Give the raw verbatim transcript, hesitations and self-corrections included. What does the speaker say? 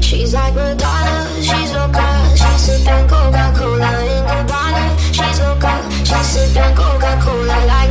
She's like Madonna, she's loca, she's sipping Coca-Cola in Cabana. She's loca, she's sipping Coca-Cola like